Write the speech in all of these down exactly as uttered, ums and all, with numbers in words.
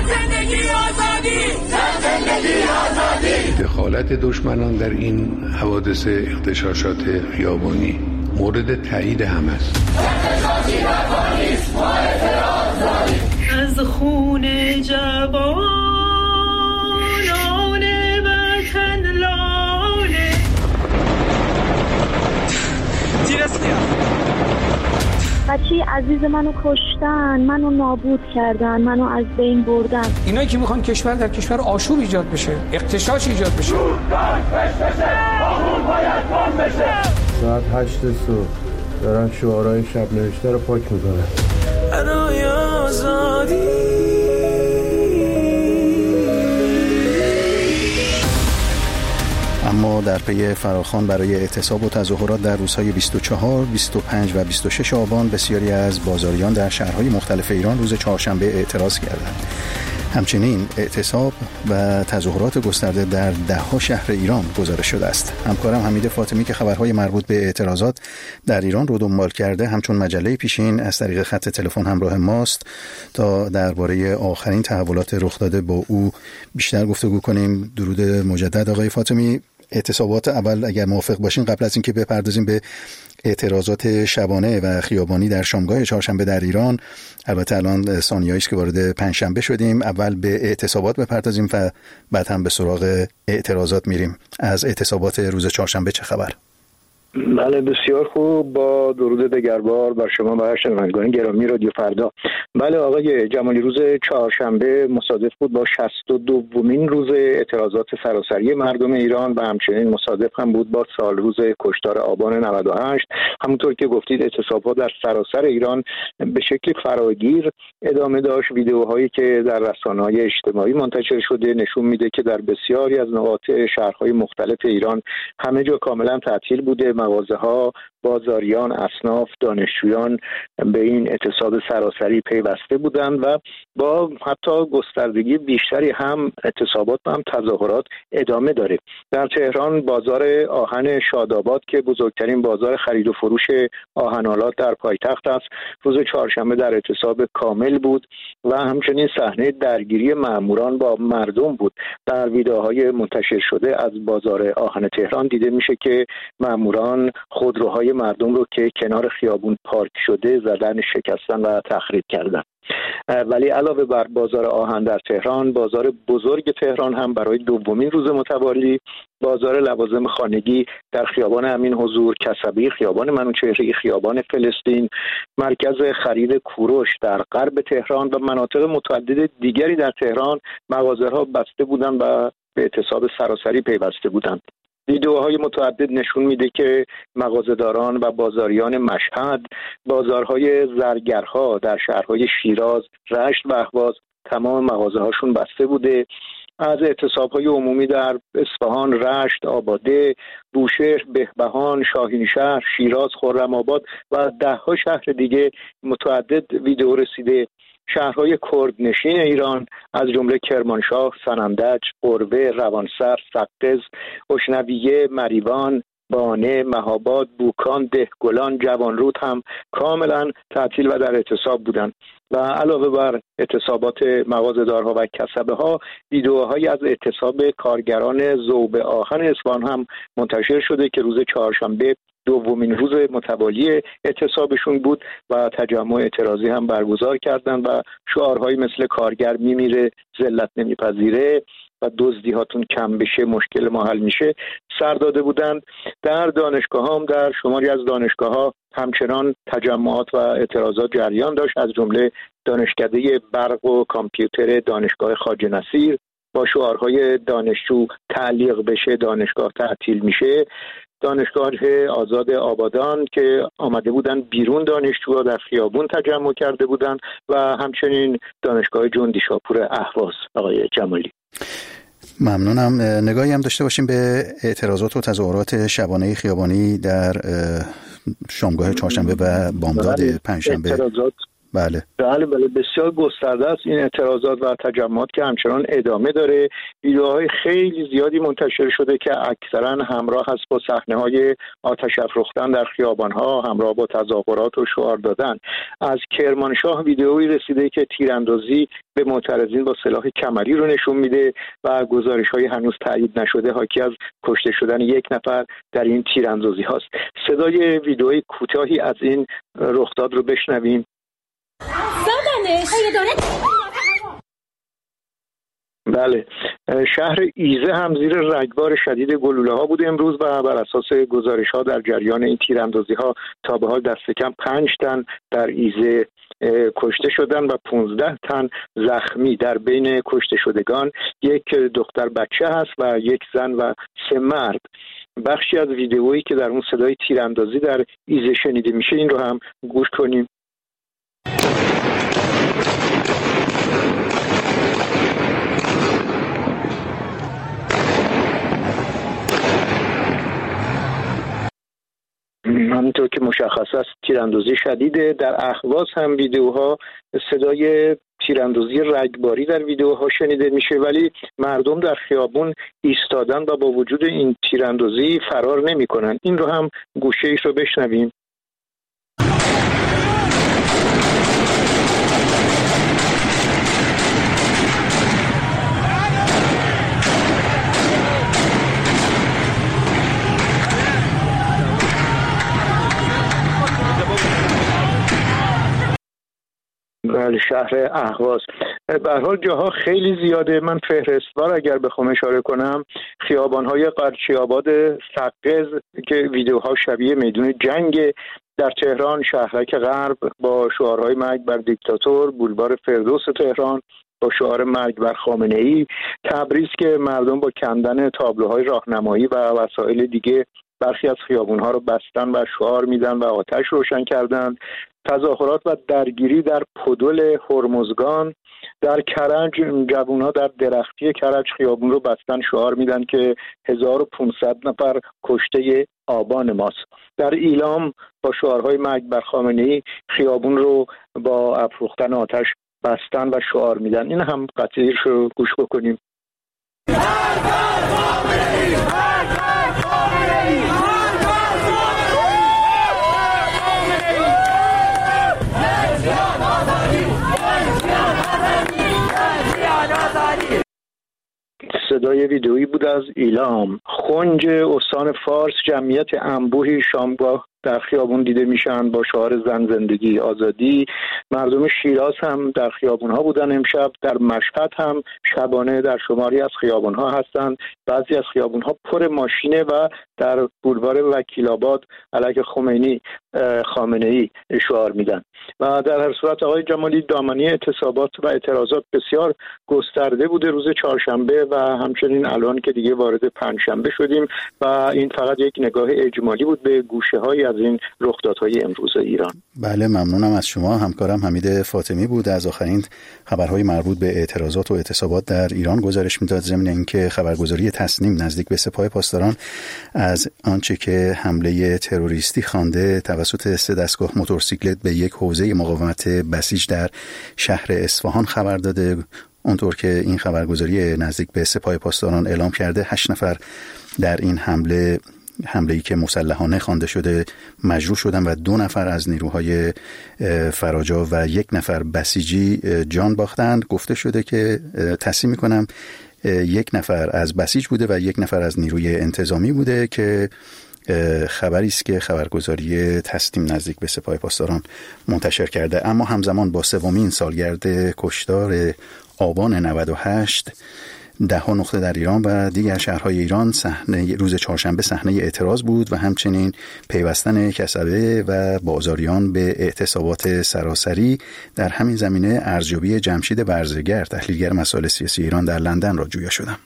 دخالت دشمنان در این حوادث اغتشاشات خیابانی مورد تایید هم است. از خون جوانان وطن لاله بچه عزیز منو کشتن، منو نابود کردن، منو از بین بردن. اینایی که میخوان کشور در کشور آشوب ایجاد بشه، اغتشاش ایجاد بشه. ساعت هشت صبح دارن شعارهای شب نوشته رو پاک میکنن. برای آزادی اما در پی فراخوان برای اعتصاب و تظاهرات در روزهای بیست و چهار، بیست و پنج و بیست و شش آبان بسیاری از بازاریان در شهرهای مختلف ایران روز چهارشنبه اعتراض کردند. همچنین اعتصاب و تظاهرات گسترده در ده‌ها شهر ایران گزارش شده است. همکارم حمید فاطمی که خبرهای مربوط به اعتراضات در ایران رو دنبال کرده همچون مجله پیشین از طریق خط تلفن همراه ماست تا درباره آخرین تحولات رخ داده با او بیشتر گفتگو کنیم. درود مجدد آقای فاطمی. اعتصابات اول اگر موافق باشین قبل از اینکه بپردازیم به اعتراضات شبانه و خیابانی در شامگاه چهارشنبه در ایران، البته الان ثانیه‌ای است که وارد پنجشنبه شدیم، اول به اعتصابات بپردازیم و بعد هم به سراغ اعتراضات میریم. از اعتصابات روز چهارشنبه چه خبر؟ بله بسیار خوب، با درود دگربار بر شما و شنوندگان گرامی رادیو فردا. بله آقای جمالی، روز چهارشنبه مصادف بود با شصت و دومین روز اعتراضات سراسری مردم ایران و همچنین مصادف هم بود با سال روز کشتار آبان نود و هشت. همونطور که گفتید اعتصابات در سراسر ایران به شکل فراگیر ادامه داشت. ویدیوهایی که در رسانه‌های اجتماعی منتشر شده نشون میده که در بسیاری از نقاط شهرهای مختلف ایران همه جا کاملا تعطیل بوده. مغازه‌ها، بازاریان، اصناف، دانشجویان به این اعتصاب سراسری پیوسته بودند و با حتی گستردگی بیشتری هم اعتصابات و هم تظاهرات ادامه داره. در تهران بازار آهن شاداباد که بزرگترین بازار خرید و فروش آهن‌آلات در پایتخت است، روز چهارشنبه در اعتصاب کامل بود و همچنین صحنه درگیری ماموران با مردم بود. در ویدئوهای منتشر شده از بازار آهن تهران دیده میشه که ماموران خودروهای مردم رو که کنار خیابون پارک شده زدن، شکستن و تخریب کردن. ولی علاوه بر بازار آهن در تهران، بازار بزرگ تهران هم برای دومین روز متوالی بازار لوازم خانگی در خیابان امین حضور، کسبی، خیابان منوچهری، خیابان فلسطین، مرکز خرید کوروش در غرب تهران و مناطق متعدد دیگری در تهران مغازه‌ها بسته بودند و به اعتصاب سراسری پیوسته بودند. ویدئوهای متعدد نشون میده که مغازه‌داران و بازاریان مشهد، بازارهای زرگرها در شهرهای شیراز، رشت و اهواز تمام مغازه‌هاشون بسته بوده. از اعتصاب‌های عمومی در اصفهان، رشت، آباده، بوشهر، بهبهان، شاهینشهر، شیراز، خرم‌آباد و ده‌ها شهر دیگه متعدد ویدئو رسیده. شهرهای کردنشین ایران از جمله کرمانشاه، سنندج، قربه، روانسر، سقز، اشنویه، مریوان، بانه، مهاباد، بوکان، دهگلان، جوانرود هم کاملا تعطیل و در اعتصاب بودند. و علاوه بر اعتصابات مغازه‌دارها و کسبه ها، ویدئوهایی از اعتصاب کارگران ذوب آهن اصفهان هم منتشر شده که روز چهارشنبه دومین روز متوالی اعتصابشون بود و تجمع اعتراضی هم برگزار کردند و شعارهایی مثل کارگر میمیره، ذلت نمیپذیره و دزدی هاتون کم بشه مشکل ما حل میشه سر داده بودند. در دانشگاه هم در شماری از دانشگاه ها همچنان تجمعات و اعتراضات جریان داشت، از جمله دانشکده برق و کامپیوتر دانشگاه خواجه نصیر با شعارهای دانشجو تعلیق بشه دانشگاه تعطیل میشه، دانشگاه آزاد آبادان که آمده بودن بیرون دانشجوها در خیابون تجمع کرده بودن و همچنین دانشگاه جندی شاپور اهواز. آقای جمالی ممنونم. نگاهی هم داشته باشیم به اعتراضات و تظاهرات شبانه خیابانی در شامگاه چهارشنبه و بامداد پنجشنبه. اعتراضات بله بله بله بسیار گسترده است این اعتراضات و تجمعات که همچنان ادامه داره. ویدیوهای خیلی زیادی منتشر شده که اکثرا همراه هست با صحنه‌های آتش افروختن در خیابان‌ها، همراه با تظاهرات و شعار دادن. از کرمانشاه ویدیویی رسیده که تیراندازی به معترضین با سلاح کمری رو نشون میده و گزارش‌های هنوز تایید نشده حاکی از کشته شدن یک نفر در این تیراندازی هاست. صدای ویدیوی کوتاهی از این رخداد رو بشنویم. بله، شهر ایزه هم زیر رگبار شدید گلوله ها بود امروز و بر اساس گزارش ها در جریان این تیراندازی ها تا به حال دست کم پنج تن در ایزه کشته شدن و پانزده تن زخمی. در بین کشته شدگان یک دختر بچه هست و یک زن و سه مرد. بخشی از ویدئویی که در اون صدای تیراندازی در ایزه شنیده میشه این رو هم گوش کنیم. همینطور که مشخص است تیراندازی شدیده. در اهواز هم ویدیوها صدای تیراندازی رگباری در ویدیوها شنیده میشه ولی مردم در خیابون ایستادن و با وجود این تیراندازی فرار نمیکنن. این رو هم گوشه ایش رو بشنویم. بله، شهر اهواز. به هر حال جاها خیلی زیاده. من فهرستوار اگر بخوام اشاره کنم، خیابان‌های قرچی‌آباد سقز که ویدیوها شبیه میدون جنگ در تهران، شهرک غرب با شعارهای مرگ بر دیکتاتور، بولوار فردوس تهران با شعار مرگ بر خامنه‌ای، تبریز که مردم با کندن تابلوهای راهنمایی و وسایل دیگه برخی از خیابون‌ها رو بستن و شعار میدن و آتش روشن کردن، تظاهرات و درگیری در پودل هرمزگان، در کرج جوان‌ها در درختی کرج خیابون رو بستن شعار میدن که هزار و پانصد نفر کشته آبان ماست. در ایلام با شعارهای مرگ بر خامنه‌ای خیابون رو با افروختن آتش بستن و شعار میدن. این هم قطعیش رو گوش بکنیم. صدای ویدئویی بود از ایلام. خنج استان فارس جمعیت انبوهی شامگاه در خیابون دیده میشن با شعار زن زندگی آزادی. مردم شیراز هم در خیابون ها بودن امشب. در مشهد هم شبانه در شماری از خیابون ها هستند. بعضی از خیابون ها پر ماشینه و در بولوار وکیل آباد علیه خمینی خامنه‌ای شعار میدن. و در هر صورت آقای جمالی، دامنه اعتصابات و اعتراضات بسیار گسترده بوده روز چهارشنبه و همچنین الان که دیگه وارد پنجشنبه شدیم و این فقط یک نگاه اجمالی بود به گوشه های از این رخدادهای امروز ایران. بله، ممنونم از شما. همکارم حمید فاطمی بود از آخرین خبرهای مربوط به اعتراضات و اعتصابات در ایران گزارش میداد، ضمن اینکه خبرگزاری تصنیم نزدیک به سپاه پاسداران از آنچه که حمله تروریستی خوانده توسط سه دستگاه موتورسیکلت به یک حوزه مقاومت بسیج در شهر اصفهان خبر داده. اونطور که این خبرگزاری نزدیک به سپاه پاسداران اعلام کرده، هشت نفر در این حمله حمله‌ای که مسلحانه خوانده شده مجروح شدن و دو نفر از نیروهای فراجا و یک نفر بسیجی جان باختند. گفته شده که تصحیح می‌کنم یک نفر از بسیج بوده و یک نفر از نیروی انتظامی بوده که خبری است که خبرگزاری تصنیم نزدیک به سپاه پاسداران منتشر کرده. اما همزمان با سومین سالگرد کشتار آبان نود و هشت، ده ها نقطه در ایران و دیگر شهرهای ایران صحنه روز چهارشنبه صحنه اعتراض بود و همچنین پیوستن کسبه و بازاریان به اعتصابات سراسری. در همین زمینه ارزیابی جمشید ورزگر، تحلیلگر مسائل سیاسی ایران در لندن را جویا شدم.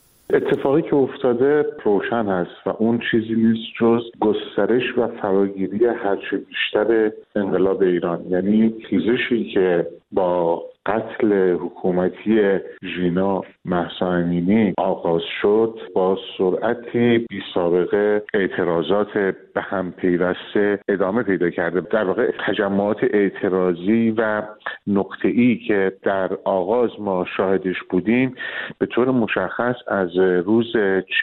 اتفاقی که افتاده روشن است و اون چیزی نیست جز گسترش و فراگیری هرچه بیشتر انقلاب ایران، یعنی خیزشی که با قتل حکومتی ژینا مهسا امینی آغاز شد، با سرعتی بی سابقه اعتراضات به هم پیوسته ادامه پیدا کرده. در واقع تجمعات اعتراضی و نقطه‌ای که در آغاز ما شاهدش بودیم، به طور مشخص از روز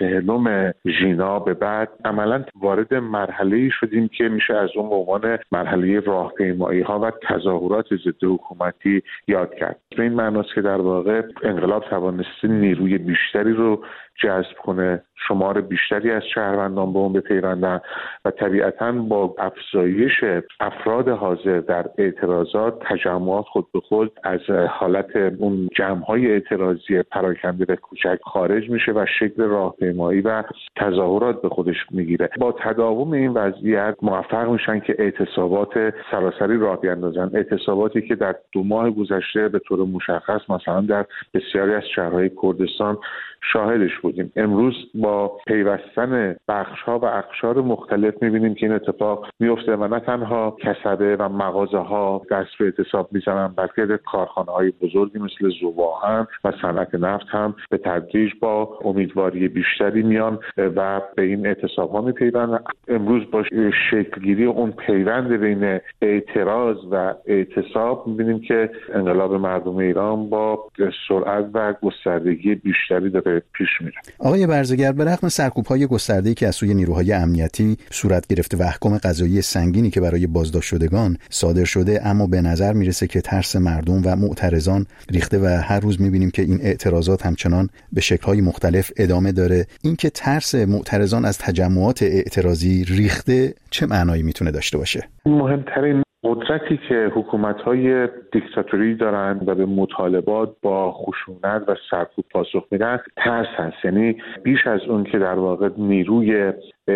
چهلم ژینا به بعد عملاً وارد مرحله‌ای شدیم که میشه از اون به عنوان مرحله راهپیمایی‌ها و تظاهرات ضد حکومتی یاد کرد. به این معناست که در واقع انقلاب توانسته نیروی بیشتری رو جذب کنه، شمار بیشتری از شهروندان به اون بپیوندن و طبیعتاً با افزایش افراد حاضر در اعتراضات، تجمعات خود به خود از حالت اون جمع‌های اعتراضی پراکنده و کوچک خارج میشه و شکل راهپیمایی و تظاهرات به خودش میگیره. با تداوم این وضعیت موفق میشن که اعتصابات سراسری راه بیاندازن، اعتصاباتی که در دو ماه گذشته به طور مشخص مثلا در بسیاری از شهرهای کردستان شاهدش بودیم. امروز با پیوستن بخش‌ها و اقشار مختلف می‌بینیم که این اتفاق میفته و نه تنها کسبه و مغازه‌ها دست به اعتصاب می‌زنن، بلکه کارخانه‌های بزرگی مثل ذوب‌آهن و صنعت نفت هم به تدریج با امیدواری بیشتری میان و به این اعتصاب‌ها می‌پیوندن. امروز با شکل‌گیری اون پیوند بین اعتراض و اعتصاب می‌بینیم که انقلاب مردم ایران با سرعت و گستردگی بیشتری داره پیش میره. آقای برزگر، به رغم سرکوب‌های گسترده‌ای که از سوی نیروهای امنیتی صورت گرفته و احکام قضایی سنگینی که برای بازداشت شدگان صادر شده، اما به نظر میرسه که ترس مردم و معترضان ریخته و هر روز میبینیم که این اعتراضات همچنان به شکل‌های مختلف ادامه داره. اینکه ترس معترضان از تجمعات اعتراضی ریخته چه معنایی میتونه داشته باشه؟ مهمترین قدرتی که حکومت‌های دیکتاتوری دارن و به مطالبات با خشونت و سرکوب پاسخ میدن ترس هست. یعنی بیش از اون که در واقع نیروی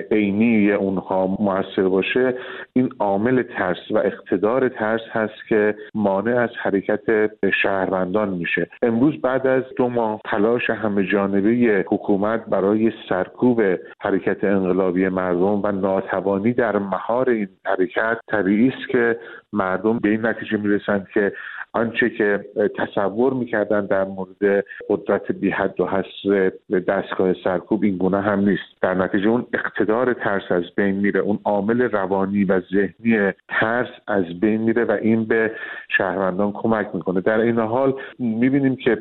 عینی اونها مؤثر باشه، این عامل ترس و اقتدار ترس هست که مانع از حرکت شهروندان میشه. امروز بعد از دو ماه تلاش همه جانبه حکومت برای سرکوب حرکت انقلابی مردم و ناتوانی در مهار این حرکت، طبیعی است که مردم به این نتیجه میرسند که آنچه که تصور میکردن در مورد قدرت بی حد و حصر دستگاه سرکوب این گونه هم نیست. در نتیجه اون اقتدار ترس از بین میره، اون عامل روانی و ذهنی ترس از بین میره و این به شهروندان کمک میکنه. در این حال میبینیم که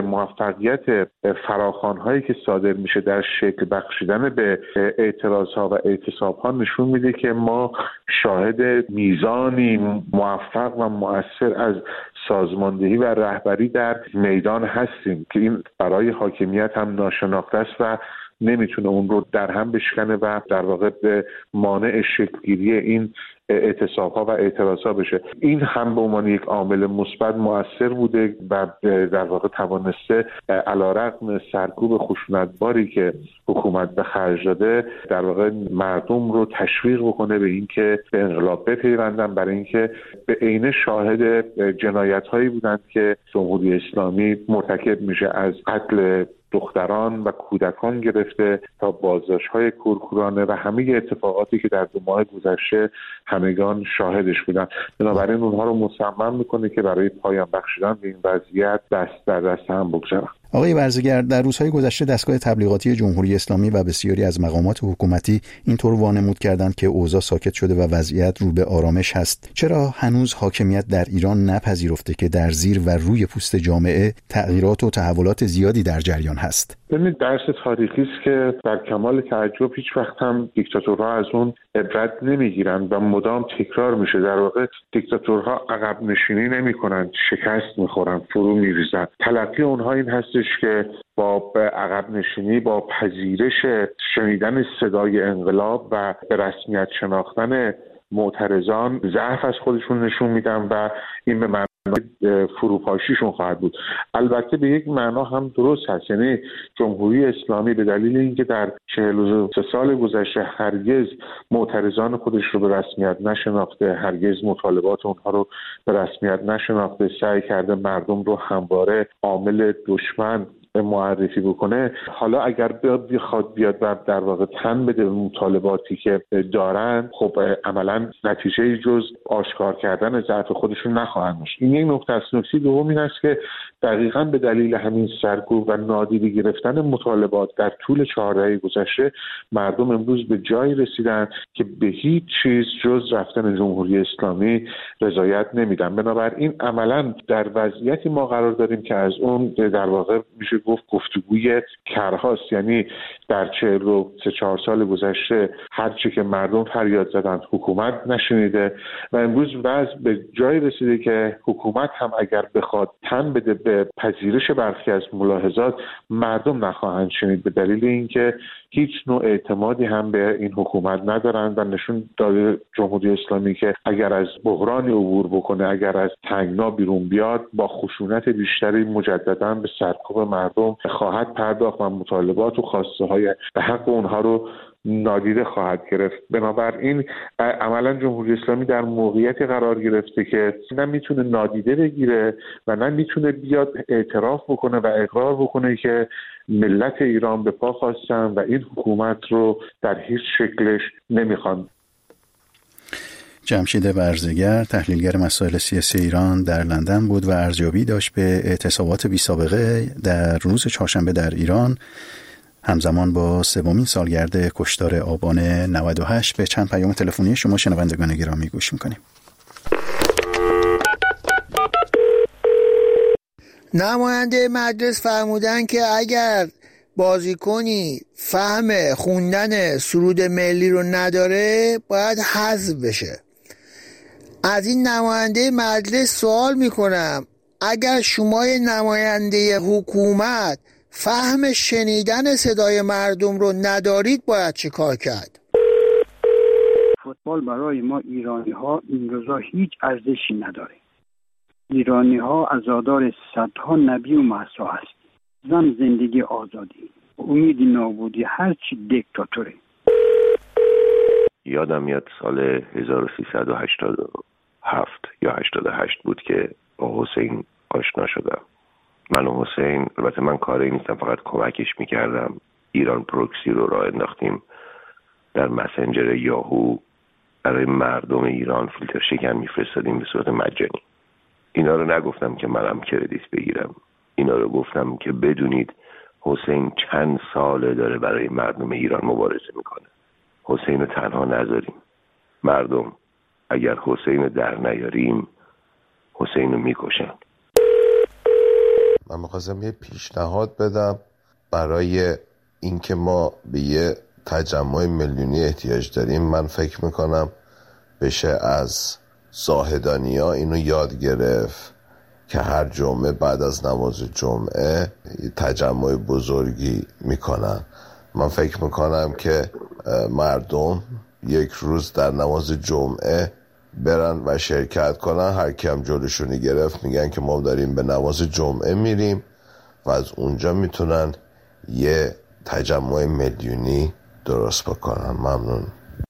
موفقیت فراخوان‌هایی که صادر میشه در شکل بخشیدن به اعتراضها و اعتصابها نشون میده که ما شاهد میزانی موفق و مؤثر از سازماندهی و رهبری در میدان هستیم که این برای حاکمیت هم ناشناخته است و نمیتونه اون رو در هم بشکنه و در واقع به مانع شکل‌گیری این اعتصاب‌ها و اعتراض‌ها بشه. این هم به عنوان یک عامل مثبت مؤثر بوده و در واقع توانسته علیرغم سرکوب خشونتباری که حکومت به خرج داده، در واقع مردم رو تشویق بکنه به اینکه به انقلاب بپیوندن، برای اینکه به عینه شاهد جنایت‌هایی بودند که جمهوری اسلامی مرتکب میشه، از قتل دختران و کودکان گرفته تا بازداشت‌های کورکورانه و همه اتفاقاتی که در دو ماه گذشته همگان شاهدش بودن. بنابراین اونها رو مصمم میکنه که برای پایان بخشیدن به این وضعیت دست در دست هم بگذارن. آقای برزگر، در روزهای گذشته دستگاه تبلیغاتی جمهوری اسلامی و بسیاری از مقامات حکومتی اینطور وانمود کردند که اوضاع ساکت شده و وضعیت رو به آرامش هست. چرا هنوز حاکمیت در ایران نپذیرفته که در زیر و روی پوست جامعه تغییرات و تحولات زیادی در جریان هست؟ ببینید، درس تاریخی است که در کمال تعجب هیچ وقت هم دیکتاتورها از اون عبرت نمیگیرن و مدام تکرار میشه. در واقع دیکتاتورها عقب نشینی نمیکنن، شکست میخورن، فرو میریزن. تلقی اونها این هستش که با عقب نشینی، با پذیرش شنیدن صدای انقلاب و به رسمیت شناختن معترضان ضعف از خودشون نشون میدن و این به معنای فروپاشیشون خواهد بود. البته به یک معنا هم درست هست، یعنی جمهوری اسلامی به دلیل اینکه در چهل و سه سال گذشته هرگز معترضان خودش رو به رسمیت نشناخته، هرگز مطالبات اونها رو به رسمیت نشناخته، سعی کرده مردم رو همواره عامل دشمن معرفی بکنه، حالا اگر بخواد بیاد و در واقع تن بده به مطالباتی که دارن، خب عملا نتیجه جز آشکار کردن ضعف خودشون نخواهند داشت. این یک نکته است. نکته دوم این است که دقیقاً به دلیل همین سرکوب و نادیده گرفتن مطالبات در طول چهار دهه گذشته، مردم امروز به جایی رسیدن که به هیچ چیز جز رفتن جمهوری اسلامی رضایت نمیدن. بنابراین عملاً در وضعیتی ما قرار داریم که از اون در واقع میشه گفت گفتگوی کرهاست. یعنی در چهل و سه چهار سال گذشته هرچی که مردم فریاد زدن حکومت نشنیده و امروز وضع به جایی رسیده که حکومت هم اگر بخواد تن بده به پذیرش برخی از ملاحظات، مردم نخواهند شنید، به دلیل اینکه هیچ نوع اعتمادی هم به این حکومت ندارند و نشون داده جمهوری اسلامی که اگر از بحرانی عبور بکنه، اگر از تنگنا بیرون بیاد، با خشونت بیشتری مجددا به سرکوب مردم خواهد پرداخت و مطالبات و خواسته های به حق اونها رو نادیده خواهد گرفت. بنابراین عملا جمهوری اسلامی در موقعیتی قرار گرفته که نه میتونه نادیده بگیره و نه میتونه بیاد اعتراف بکنه و اقرار بکنه که ملت ایران به پا خواستن و این حکومت رو در هیچ شکلش نمیخوان. جمشید برزگر، تحلیلگر مسائل سیاسی ایران در لندن بود و ارزیابی داشت به اعتصابات بی سابقه در روز چهارشنبه در ایران همزمان با سومین سالگرد کشتار آبان نود و هشت. به چند پیام تلفنی شما شنوندگان گرامی گوش میکنیم. نماینده مجلس فرمودن که اگر بازیکنی فهم خوندن سرود ملی رو نداره باید حذف بشه. از این نماینده مجلس سوال میکنم، اگر شما نماینده حکومت فهم شنیدن صدای مردم رو ندارید باید چه کار کرد؟ فوتبال برای ما ایرانی ها این روزا هیچ ارزشی نداره. ایرانی ها عزادار صدها نبی و مهسا هست. زن زندگی آزادی، امید نابودی، هرچی دیکتاتوره. یادم میاد سال هزار و سیصد و هشتاد و هفت یا هشتاد و هشت بود که با حسین آشنا شدم. من و حسین، البته من کاری نیستم، فقط کمکش میکردم. ایران پروکسی رو راه انداختیم در مسنجر یاهو، برای مردم ایران فیلتر شکن میفرستادیم به صورت مجانی. اینا رو نگفتم که منم کردیت بگیرم، اینا رو گفتم که بدونید حسین چند ساله داره برای مردم ایران مبارزه میکنه. حسین رو تنها نذاریم. مردم اگر حسین رو در نیاریم، حسین رو میکشن. من میخواستم یه پیشنهاد بدم برای اینکه ما به یه تجمع میلیونی احتیاج داریم. من فکر میکنم بشه از زاهدانیا اینو یاد گرفت که هر جمعه بعد از نماز جمعه تجمع بزرگی میکنن. من فکر میکنم که مردم یک روز در نماز جمعه برن و شرکت کنن. هر کی هم جلوشونی گرفت میگن که ما داریم به نماز جمعه میریم و از اونجا میتونن یه تجمع میلیونی درست بکنن. ممنون.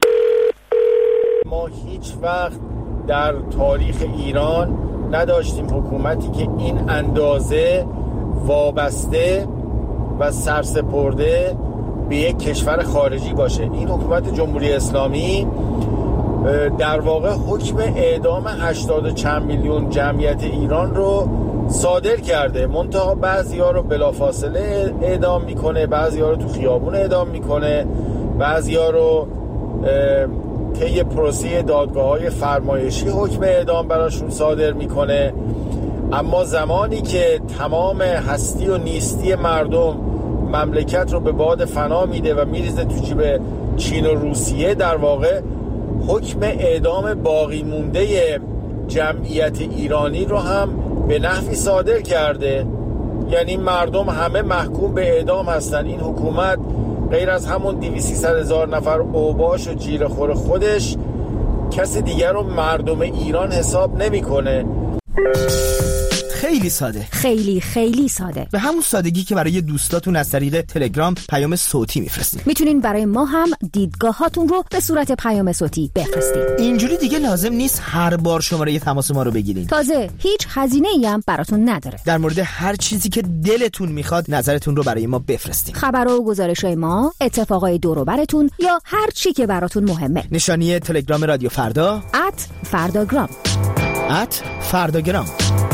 ما هیچ وقت در تاریخ ایران نداشتیم حکومتی که این اندازه وابسته و سرسپرده به یک کشور خارجی باشه. این حکومت جمهوری اسلامی در واقع حکم اعدام هشتاد و چند میلیون جمعیت ایران رو صادر کرده. منتها بعضی ها رو بلافاصله اعدام میکنه، بعضی ها رو تو خیابون اعدام میکنه، بعضی ها رو طی پروسه دادگاه های فرمایشی حکم اعدام براشون صادر میکنه. اما زمانی که تمام هستی و نیستی مردم مملکت رو به باد فنا میده و میریزه تو جیب چین و روسیه، در واقع حکم اعدام باقی مونده جمعیت ایرانی رو هم به نحوی صادر کرده. یعنی مردم همه محکوم به اعدام هستن. این حکومت غیر از همون دویست سیصد هزار نفر اوباش و جیره‌خور خودش کسی دیگر رو مردم ایران حساب نمیکنه. خیلی خیلی ساده، خیلی خیلی ساده، به همون سادگی که برای دوستاتون از طریق تلگرام پیام صوتی میفرستین. میتونین برای ما هم دیدگاهاتون رو به صورت پیام صوتی بفرستین. اینجوری دیگه لازم نیست هر بار شماره تماس ما رو بگیرین. تازه هیچ هزینه‌ای هم براتون نداره. در مورد هر چیزی که دلتون میخواد نظرتون رو برای ما بفرستین. خبر و گزارش‌های ما، اتفاقای دور و براتون یا هر چی که براتون مهمه. نشانی تلگرام رادیو فردا ات فرداگرام ات فرداگرام.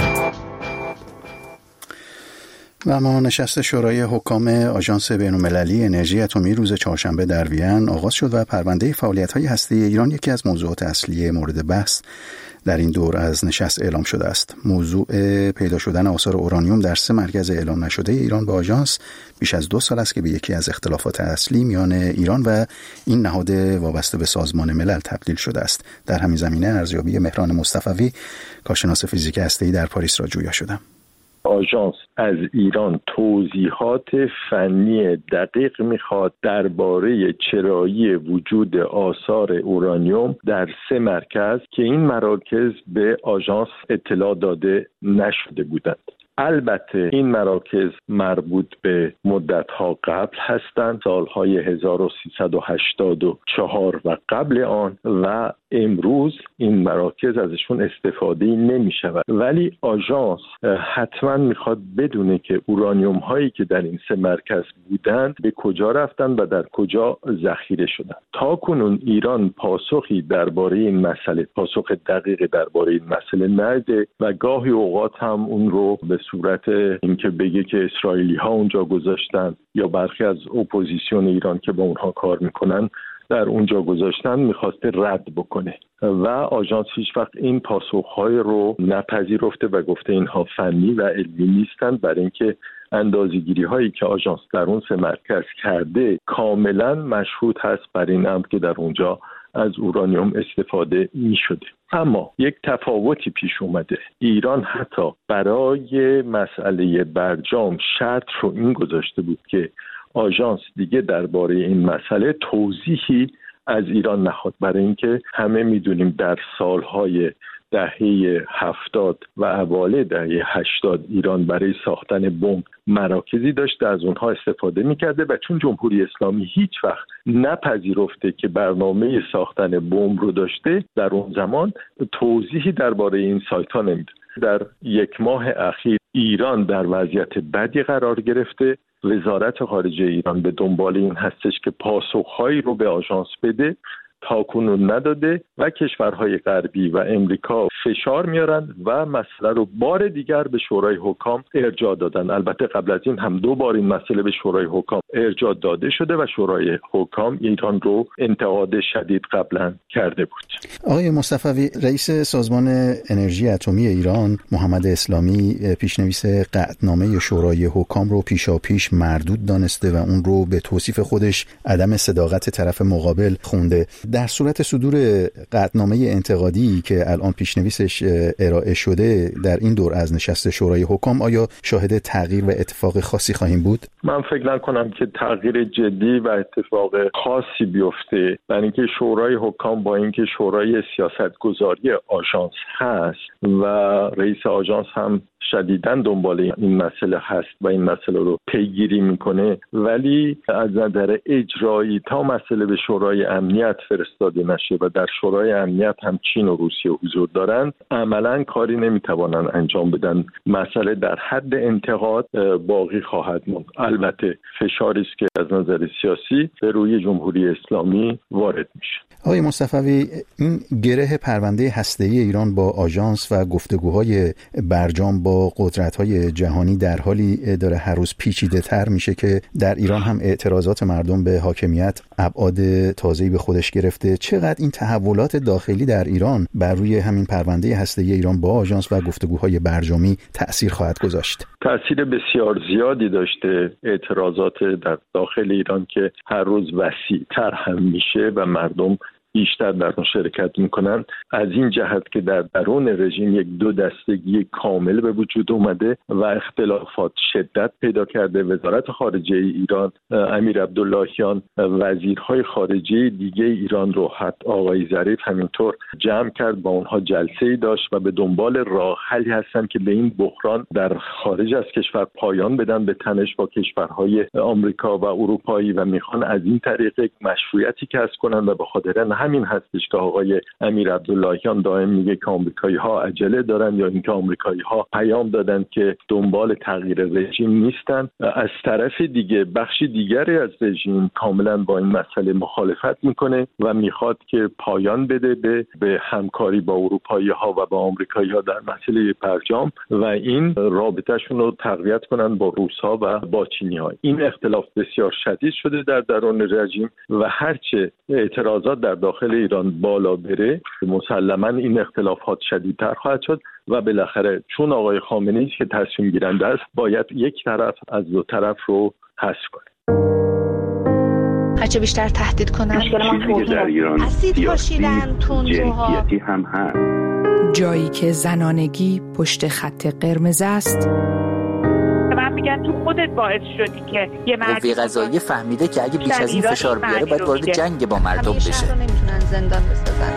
و ما نشست شورای حکام آژانس بین‌المللی انرژی اتمی روز چهارشنبه در وین آغاز شد و پرونده فعالیت‌های هسته‌ای ایران یکی از موضوعات اصلی مورد بحث در این دور از نشست اعلام شده است. موضوع پیدا شدن آثار اورانیوم در سه مرکز اعلام نشده ایران با آژانس بیش از دو سال است که به یکی از اختلافات اصلی میان ایران و این نهاد وابسته به سازمان ملل تبدیل شده است. در همین زمینه ارزیابی مهران مصطفوی، کارشناس فیزیک هسته‌ای در پاریس را جویا شدم. آژانس از ایران توضیحات فنی دقیق میخواد درباره چرایی وجود آثار اورانیوم در سه مرکز که این مراکز به آژانس اطلاع داده نشده بودند. البته این مراکز مربوط به مدت‌ها قبل هستند، سالهای هزار و سیصد و هشتاد و چهار و قبل آن، و امروز این مراکز ازشون استفاده نمی شود. ولی آژانس حتما میخواد بدونه که اورانیوم هایی که در این سه مرکز بودند به کجا رفتند و در کجا ذخیره شدند. تا کنون ایران پاسخی درباره این مسئله، پاسخ دقیق درباره این مسئله نده و گاهی اوقات هم اون رو به صورت اینکه بگه که اسرائیلی ها اونجا گذاشتن یا برخی از اپوزیسیون ایران که با اونها کار میکنن در اونجا گذاشتن میخواسته رد بکنه و آژانس هیچ وقت این پاسخهای رو نپذیرفته و گفته اینها فنی و علمی نیستند، برای اینکه اندازه‌گیری هایی که آژانس در اون سه مرکز کرده کاملا مشهود هست بر این امر که در اونجا از اورانیوم استفاده می شده. اما یک تفاوتی پیش اومده. ایران حتی برای مسئله برجام شرط رو این گذاشته بود که آژانس دیگه درباره این مسئله توضیحی از ایران نخواد، برای اینکه همه میدونیم در سالهای دهه هفتاد و اوایل دهه هشتاد ایران برای ساختن بمب مراکزی داشته، از اونها استفاده میکرده و چون جمهوری اسلامی هیچ وقت نپذیرفته که برنامه ساختن بمب رو داشته، در اون زمان توضیحی درباره این سایت ها نمیده. در یک ماه اخیر ایران در وضعیت بدی قرار گرفته. وزارت خارجه ایران به دنبال این هستش که پاسخهایی رو به آژانس بده، تاکنون نداده و کشورهای غربی و امریکا فشار میارن و مسئله رو بار دیگر به شورای حکام ارجاع دادن. البته قبل از این هم دو بار این مسئله به شورای حکام ارجاع داده شده و شورای حکام ایران رو انتقاد شدید قبلا کرده بود. آقای مصطفوی، رئیس سازمان انرژی اتمی ایران محمد اسلامی پیشنویس قطعنامه شورای حکام رو پیشاپیش مردود دانسته و اون رو به توصیف خودش عدم صداقت طرف مقابل خونده. در صورت صدور قطعنامه انتقادی که الان پیشنویسش ارائه شده در این دور از نشست شورای حکام، آیا شاهد تغییر و اتفاق خاصی خواهیم بود؟ من فکر نکنم که تغییر جدی و اتفاق خاصی بیفته، برای اینکه شورای حکام با اینکه شورای سیاستگذاری آژانس هست و رئیس آژانس هم شدیداً دنبال این مسئله هست و این مسئله رو پیگیری میکنه، ولی از نظر اجرایی تا مسئله به شورای امنیت فرستاده نشه و در شورای امنیت هم چین و روسیه حضور دارند، عملاً کاری نمیتوانند انجام بدن. مسئله در حد انتقاد باقی خواهد موند. البته فشاری است که از نظر سیاسی به روی جمهوری اسلامی وارد میشه. آقای مصطفوی، این گره پرونده هسته‌ای ایران با آژانس و گفتگوهای برجام با قدرت‌های جهانی در حالی داره هر روز پیچیده‌تر میشه که در ایران هم اعتراضات مردم به حاکمیت ابعاد تازه‌ای به خودش گرفته. چقدر این تحولات داخلی در ایران بر روی همین پرونده هسته‌ای ایران با آژانس و گفتگوهای برجامی تأثیر خواهد گذاشت؟ تأثیر بسیار زیادی داشته. اعتراضات در داخل ایران که هر روز وسیع‌تر هم میشه و مردم بیشتر در اون شرکت میکنن، از این جهت که در درون رژیم یک دو دستگی کامل به وجود اومده و اختلافات شدت پیدا کرده. وزارت خارجه ایران، امیر عبداللهیان وزیرهای خارجه دیگه ایران رو، حتی آقای ظریف همینطور جمع کرد، با اونها جلسه‌ای داشت و به دنبال راه حلی هستن که به این بحران در خارج از کشور پایان بدن، به تنش با کشورهای آمریکا و اروپایی و میخوان از این طریق یک مشروعیتی کسب کنن و به خاطر همین هستش که آقای امیر عبداللهیان دائم میگه که آمریکایی‌ها عجله دارن یا اینکه آمریکایی‌ها پیام دادن که دنبال تغییر رژیم نیستن. از طرف دیگه بخشی دیگری از رژیم کاملا با این مسئله مخالفت میکنه و میخواد که پایان بده به به همکاری با اروپایی‌ها و با آمریکایی‌ها در مسئله برجام و این رابطه‌شون رو تقویت کنن با روس‌ها و با چینی‌ها. این اختلاف بسیار شدید شده در درون رژیم و هرچه اعتراضات در داخل ایران بالا بره مسلماً این اختلافات شدیدتر خواهد شد و بالاخره چون آقای خامنه‌ای که تصمیم گیرنده است باید یک طرف از دو طرف رو حذف کنه. هرچه بیشتر تهدید کنن چیزی که در ایران اسید پاشیدن تندروها هم هست. جایی که زنانگی پشت خط قرمز است. من میگن تو خودت باعث شدی که یه مردی قوه قضاییه فهمیده که اگه بیش از این فشار بیاره باید وارد جنگ با مردم بشه. همیشه نمیتونن زندان بسازن.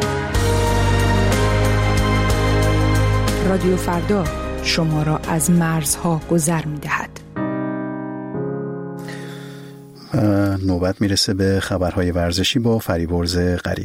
رادیو فردا شما را از مرزها گذر می‌دهد. نوبت میرسه به خبرهای ورزشی با فریبرز غریب.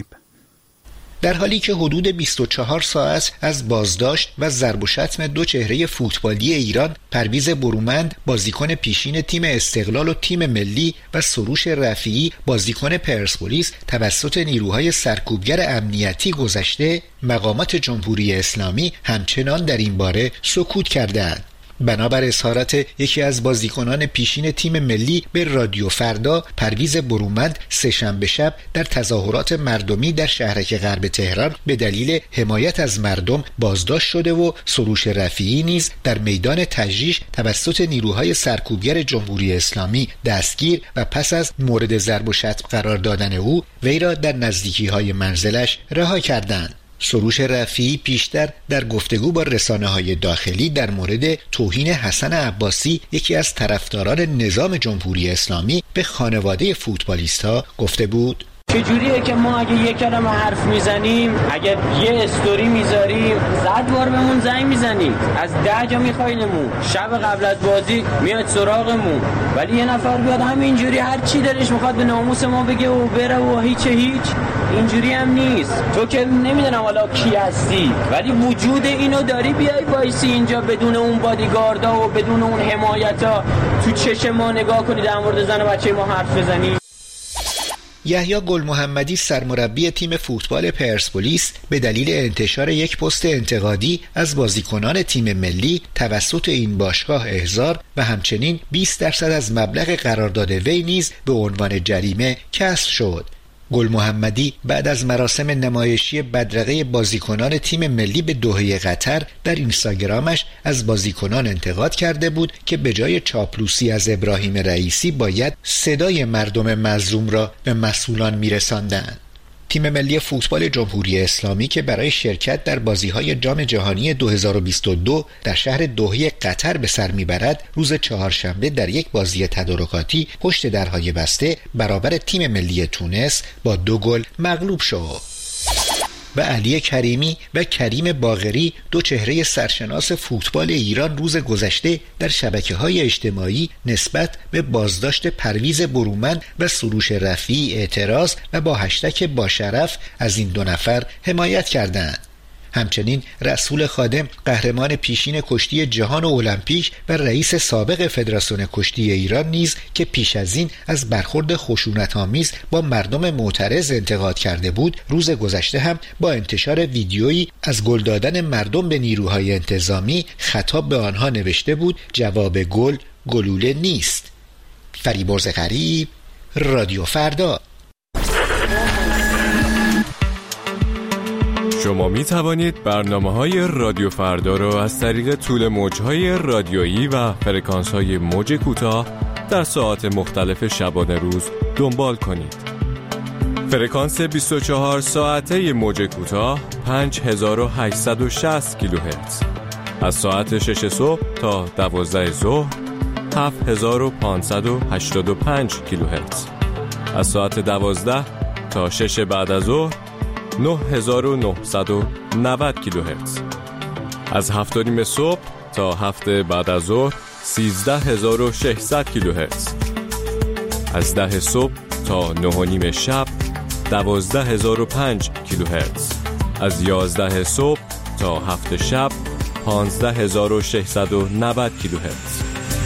در حالی که حدود بیست و چهار ساعت از بازداشت و ضرب و شتم دو چهره فوتبالی ایران، پرویز برومند بازیکن پیشین تیم استقلال و تیم ملی و سروش رفیعی بازیکن پرسپولیس توسط نیروهای سرکوبگر امنیتی گذشته، مقامات جمهوری اسلامی همچنان در این باره سکوت کردند. بنابر اظهارات یکی از بازیکنان پیشین تیم ملی به رادیو فردا، پرویز برومند سه‌شنبه شب در تظاهرات مردمی در شهرک غرب تهران به دلیل حمایت از مردم بازداشت شده و سروش رفیعی نیز در میدان تجریش توسط نیروهای سرکوبگر جمهوری اسلامی دستگیر و پس از مورد ضرب و شتم قرار دادن او وی را در نزدیکی‌های منزلش رها کردند. سروش رفیعی پیشتر در گفتگو با رسانه‌های داخلی در مورد توهین حسن عباسی، یکی از طرفداران نظام جمهوری اسلامی، به خانواده فوتبالیست‌ها گفته بود: چجوریه که ما اگه یک کلمه حرف میزنیم، اگه یه استوری میذاریم، صد بار بهمون زنگ میزنید، از ده جا میخواینمون، شب قبل از بازی میاد سراغمون، ولی یه نفر بیاد همینجوری هر چی دلش میخواد به ناموس ما بگه و بره و هیچ هیچ اینجوری هم نیست. تو که نمیدونم حالا کی هستی، ولی وجود اینو داری بیای وایسی اینجا بدون اون بادیگاردا و بدون اون حمایتا تو چشم ما نگاه کنی در مورد زن و بچه ما حرف بزنی. یحیی گل محمدی سرمربی تیم فوتبال پرسپولیس به دلیل انتشار یک پست انتقادی از بازیکنان تیم ملی توسط این باشگاه احضار و همچنین بیست درصد از مبلغ قرارداد وی نیز به عنوان جریمه کسر شد. گل محمدی بعد از مراسم نمایشی بدرقه بازیکنان تیم ملی به دوحه قطر در اینستاگرامش از بازیکنان انتقاد کرده بود که به جای چاپلوسی از ابراهیم رئیسی باید صدای مردم مظلوم را به مسئولان میرساندند. تیم ملی فوتبال جمهوری اسلامی که برای شرکت در بازی‌های جام جهانی دو هزار و بیست و دو در شهر دوحه قطر به سر میبرد، روز چهارشنبه در یک بازی تدارکاتی پشت درهای بسته برابر تیم ملی تونس با دو گل مغلوب شد. و علی کریمی و کریم باقری، دو چهره سرشناس فوتبال ایران، روز گذشته در شبکه‌های اجتماعی نسبت به بازداشت پرویز برومند و سروش رفیعی اعتراض و با هشتگ با شرف از این دو نفر حمایت کردند. همچنین رسول خادم، قهرمان پیشین کشتی جهان و المپیک و رئیس سابق فدراسیون کشتی ایران نیز که پیش از این از برخورد خشونت‌آمیز با مردم معترض انتقاد کرده بود، روز گذشته هم با انتشار ویدیویی از گل دادن مردم به نیروهای انتظامی خطاب به آنها نوشته بود: جواب گل گلوله نیست. فریبرز غریب، رادیو فردا. شما می توانید برنامه‌های رادیو فردا را از طریق طول موج‌های رادیویی و فرکانس‌های موج کوتاه در ساعات مختلف شبانه روز دنبال کنید. فرکانس بیست و چهار ساعته موج کوتاه پنج هزار و هشتصد و شصت کیلوهرتز. از ساعت شش صبح تا دوازده ظهر هفت هزار و پانصد و هشتاد و پنج کیلوهرتز. از ساعت دوازده تا شش بعد از ظهر نه هزار و نهصد و نود کیلوهرتز. از هفت و نیم صبح تا هفت بعد از ظهر سیزده هزار و ششصد کیلوهرتز. از ده صبح تا نه و نیم شب دوازده هزار و پنج کیلوهرتز. از یازده صبح تا هفت شب پانزده هزار و ششصد و نود کیلوهرتز.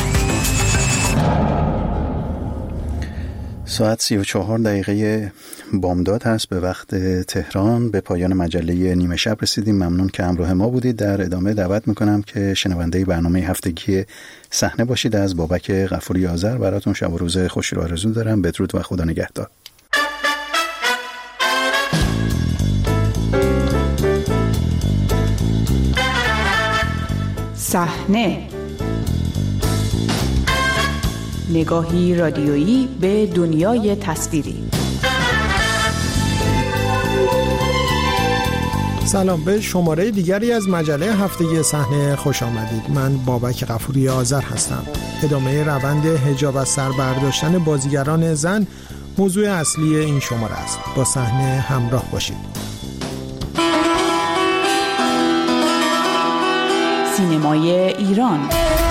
ساعت سی و چهار دقیقه بامداد هست به وقت تهران. به پایان مجله نیمه شب رسیدیم. ممنون که همراه ما بودید. در ادامه دعوت میکنم که شنونده برنامه هفتگی صحنه باشید. از بابک غفوری آذر براتون شب و روز خوشی رو آرزو دارم. بدرود و خدا نگهدار. صحنه، نگاهی رادیویی به دنیای تصویری. سلام، به شماره دیگری از مجله هفتگی صحنه خوش آمدید. من بابک غفوری آذر هستم. ادامه روند حجاب از سر برداشتن بازیگران زن موضوع اصلی این شماره است. با صحنه همراه باشید. سینمای ایران.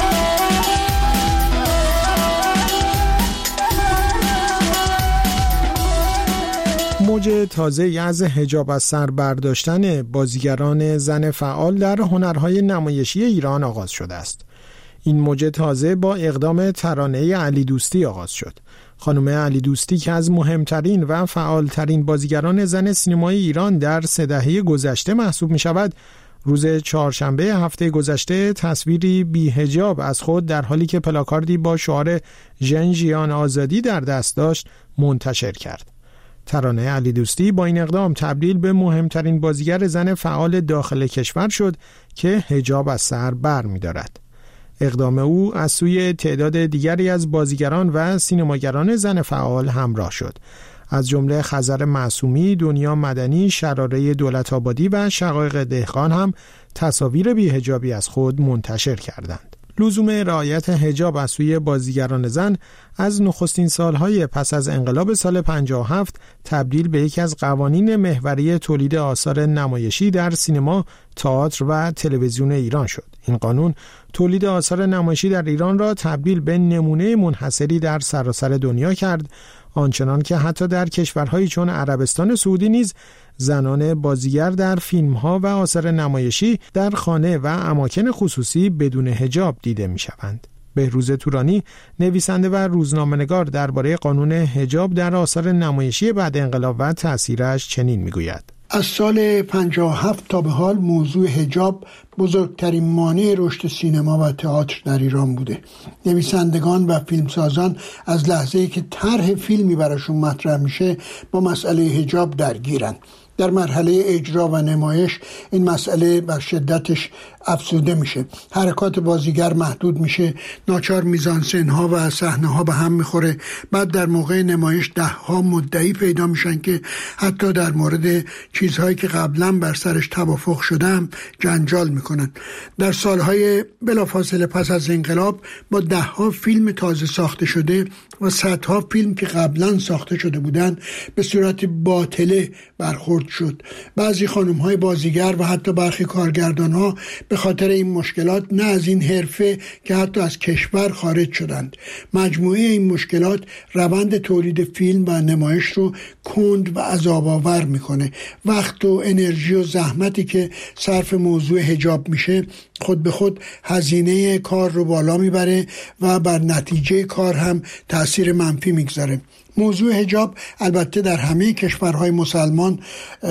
موج تازه‌ای از حجاب از سر برداشتن بازیگران زن فعال در هنرهای نمایشی ایران آغاز شده است. این موج تازه با اقدام ترانه علی دوستی آغاز شد. خانم علی دوستی که از مهمترین و فعالترین بازیگران زن سینمای ایران در سه دهه گذشته محسوب می شود، روز چهارشنبه هفته گذشته تصویری بی حجاب از خود در حالی که پلاکاردی با شعار ژن ژیان آزادی در دست داشت منتشر کرد. ترانه علی دوستی با این اقدام تبدیل به مهمترین بازیگر زن فعال داخل کشور شد که حجاب از سر بر می دارد. اقدام او از سوی تعداد دیگری از بازیگران و سینماگران زن فعال همراه شد. از جمله خزر معصومی، دنیا مدنی، شراره دولت‌آبادی و شقایق دهقان هم تصاویر بی حجابی از خود منتشر کردند. لزوم رعایت حجاب از سوی بازیگران زن از نخستین سالهای پس از انقلاب سال پنجاه و هفت تبدیل به یکی از قوانین محوری تولید آثار نمایشی در سینما، تئاتر و تلویزیون ایران شد. این قانون تولید آثار نمایشی در ایران را تبدیل به نمونه منحصری در سراسر دنیا کرد، آنچنان که حتی در کشورهایی چون عربستان سعودی نیز زنان بازیگر در فیلم‌ها و آثار نمایشی در خانه و اماکن خصوصی بدون حجاب دیده می‌شوند. بهروز تورانی، نویسنده و روزنامه‌نگار، درباره قانون حجاب در آثار نمایشی بعد انقلاب و تأثیرش چنین می‌گوید: از سال پنجاه و هفت تا به حال موضوع حجاب بزرگترین مانع رشد سینما و تئاتر در ایران بوده. نویسندگان و فیلمسازان از لحظه‌ای که طرح فیلمی براشون مطرح میشه با مسئله حجاب درگیرن. در مرحله اجرا و نمایش این مسئله بر شدتش افزوده میشه. حرکات بازیگر محدود میشه، ناچار میزانسن ها و صحنه ها به هم میخوره. بعد در موقع نمایش ده ها مدعی پیدا میشن که حتی در مورد چیزهایی که قبلا بر سرش توافق شده هم جنجال میکنن. در سالهای بلافاصله پس از انقلاب با ده ها فیلم تازه ساخته شده و صدها فیلم که قبلا ساخته شده بودن به صورت باطله برخورد شد. بعضی خانم‌های بازیگر و حتی برخی کارگردان‌ها به خاطر این مشکلات نه از این حرفه که حتی از کشور خارج شدند. مجموعه این مشکلات روند تولید فیلم و نمایش رو کند و عذاب‌آور میکنه. وقت و انرژی و زحمتی که صرف موضوع حجاب میشه خود به خود هزینه کار رو بالا میبره و بر نتیجه کار هم تأثیر منفی میگذاره. موضوع حجاب البته در همه کشورهای مسلمان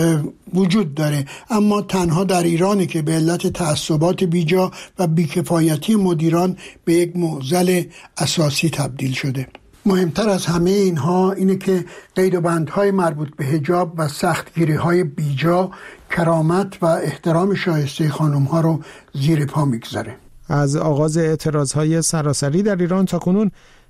وجود داره، اما تنها در ایرانی که به علت تعصبات بیجا و بیکفایتی مدیران به یک معضل اساسی تبدیل شده. مهمتر از همه اینها اینه که قید و بندهای مربوط به حجاب و سختگیری‌های بیجا کرامت و احترام شایسته خانم‌ها رو زیر پا میگذاره. از آغاز اعتراضهای سراسری در ایران تا کنون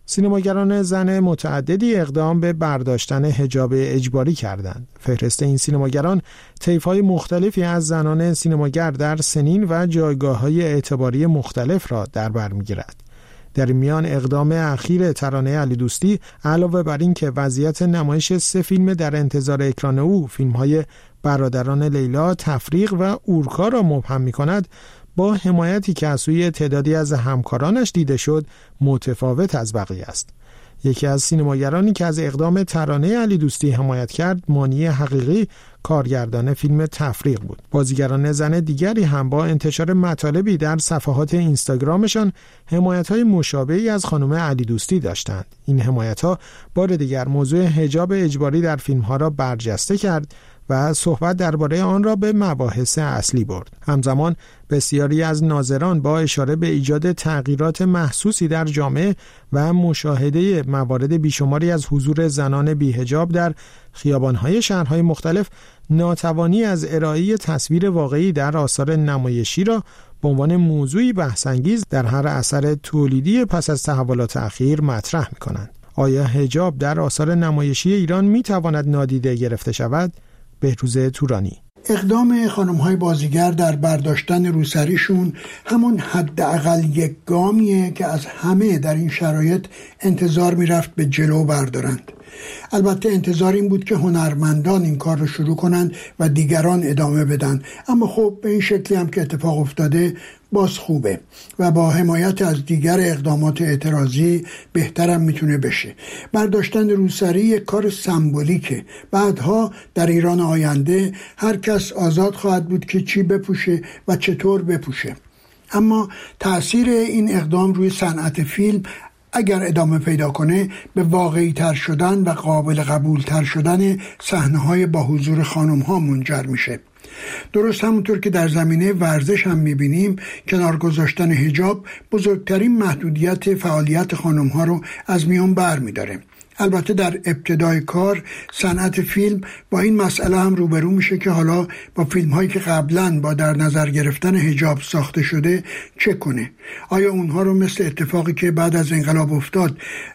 سینماگران زن متعددی اقدام به برداشتن حجاب اجباری کردند. فهرست این سینماگران طیف‌های مختلفی از زنان سینماگر در سنین و جایگاه‌های اعتباری مختلف را در بر می‌گیرد. در میان اقدام اخیر ترانه علی دوستی، علاوه بر این که وضعیت نمایش سه فیلم در انتظار اکران او، فیلم‌های برادران لیلا، تفریق و اورکا را مبهم می‌کند، با حمایتی که از سوی تعدادی از همکارانش دیده شد متفاوت از بقیه است. یکی از سینماگرانی که از اقدام ترانه علی دوستی حمایت کرد، مانی حقیقی، کارگردان فیلم تفریق بود. بازیگران زن دیگری هم با انتشار مطالبی در صفحات اینستاگرامشان حمایت‌های مشابهی از خانم علی دوستی داشتند. این حمایت‌ها بار دیگر موضوع حجاب اجباری در فیلم‌ها را برجسته کرد و صحبت درباره آن را به مباحث اصلی برد. همزمان بسیاری از ناظران با اشاره به ایجاد تغییرات محسوسی در جامعه و مشاهده موارد بیشماری از حضور زنان بی‌حجاب در خیابان‌های شهرهای مختلف، ناتوانی از ارائه تصویر واقعی در آثار نمایشی را به عنوان موضوعی بحث‌انگیز در هر اثر تولیدی پس از تحولات اخیر مطرح می‌کنند. آیا حجاب در آثار نمایشی ایران می‌تواند نادیده گرفته شود؟ بهروز تورانی. اقدام خانم‌های بازیگر در برداشتن روسریشون همون حداقل یک گامیه که از همه در این شرایط انتظار میرفت به جلو بردارند. البته انتظار این بود که هنرمندان این کار رو شروع کنند و دیگران ادامه بدن، اما خب به این شکلی هم که اتفاق افتاده باز خوبه و با حمایت از دیگر اقدامات اعتراضی بهترم میتونه بشه. برداشتن روسری یک کار سمبولیکه. بعدها در ایران آینده هر کس آزاد خواهد بود که چی بپوشه و چطور بپوشه. اما تأثیر این اقدام روی صنعت فیلم اگر ادامه پیدا کنه به واقعی تر شدن و قابل قبول تر شدن صحنه های با حضور خانم ها منجر میشه. درست همونطور که در زمینه ورزش هم میبینیم کنار گذاشتن حجاب بزرگترین محدودیت فعالیت خانم ها رو از میان بر میداره. البته در ابتدای کار صنعت فیلم با این مسئله هم روبرو میشه که حالا با فیلم هایی که قبلا با در نظر گرفتن حجاب ساخته شده چه کنه؟ آیا اونها رو مثل اتفاقی که بعد از انقلاب افتاد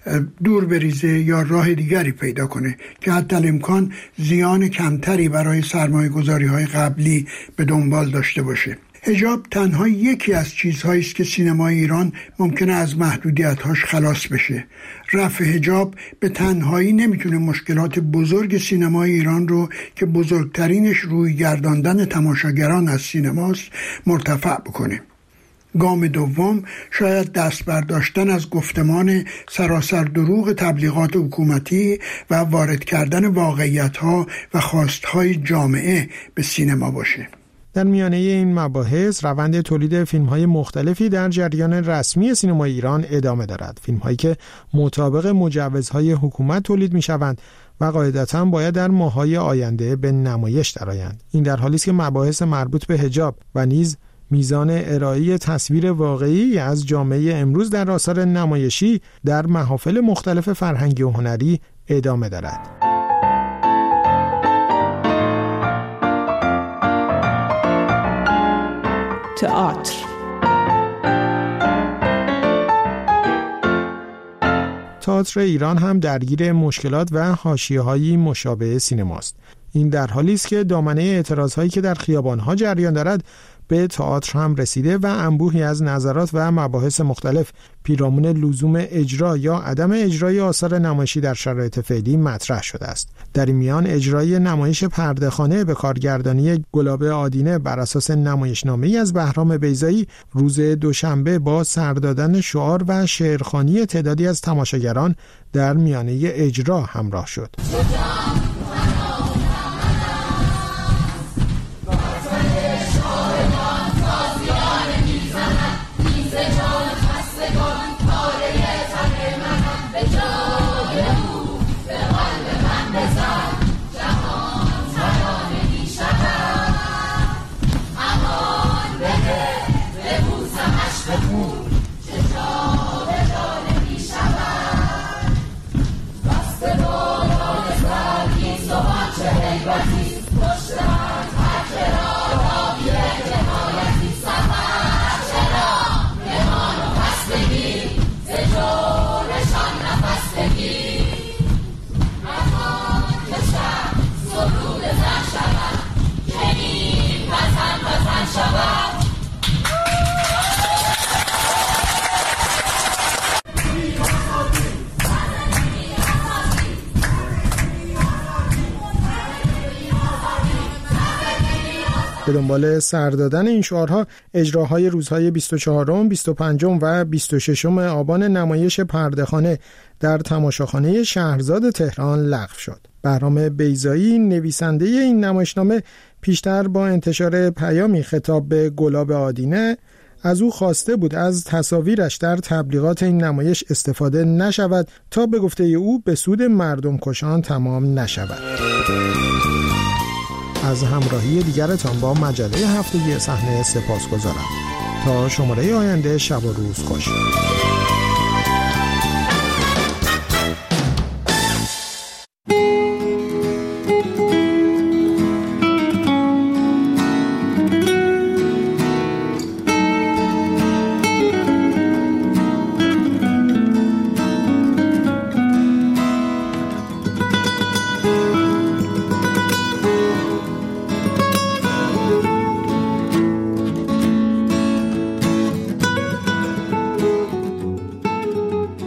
دور بریزه یا راه دیگری پیدا کنه که حتی الامکان زیان کمتری برای سرمایه گذاری های قبلی به دنبال داشته باشه؟ حجاب تنها یکی از چیزهایی است که سینمای ایران ممکنه از محدودیت‌هاش خلاص بشه. رفع حجاب به تنهایی نمیتونه مشکلات بزرگ سینمای ایران رو که بزرگترینش روی گرداندن تماشاگران از سینماست مرتفع بکنه. گام دوم شاید دست برداشتن از گفتمان سراسر دروغ تبلیغات حکومتی و وارد کردن واقعیت‌ها و خواست‌های جامعه به سینما باشه. در میانه این مباحث روند تولید فیلم‌های مختلفی در جریان رسمی سینمای ایران ادامه دارد. فیلم‌هایی که مطابق مجوزهای حکومت تولید می‌شوند و قاعدتاً باید در ماه‌های آینده به نمایش درآیند. این در حالی است که مباحث مربوط به حجاب و نیز میزان ارائه تصویر واقعی از جامعه امروز در آثار نمایشی در محافل مختلف فرهنگی و هنری ادامه دارد. تئاتر. تئاتر ایران هم درگیر مشکلات و حاشیه‌های مشابه سینماست. این در حالی است که دامنه اعتراض‌هایی که در خیابان‌ها جریان دارد به تئاتر هم رسیده و انبوهی از نظرات و مباحث مختلف پیرامون لزوم اجرا یا عدم اجرای آثار نمایشی در شرایط فعلی مطرح شده است. در این میان اجرای نمایش پرده‌خانه به کارگردانی گلاب آدینه بر اساس نمایشنامه‌ای از بهرام بیضایی روز دوشنبه با سر دادن شعار و شعرخوانی تعدادی از تماشاگران در میانه اجرا همراه شد. So به دنبال سر دادن این شعارها اجراهای روزهای بیست و چهارم، بیست و پنجم و بیست و ششم آبان نمایش پردهخانه در تماشاخانه شهرزاد تهران لغو شد. بهرام بیضایی نویسنده این نمایشنامه پیشتر با انتشار پیامی خطاب به گلاب آدینه از او خواسته بود از تصاویرش در تبلیغات این نمایش استفاده نشود تا به گفته او به سود مردم کشان تمام نشود. از همراهی دیگرتان با مجله هفتگی صحنه سپاسگزارم. تا شماره آینده، شب و روز خوش.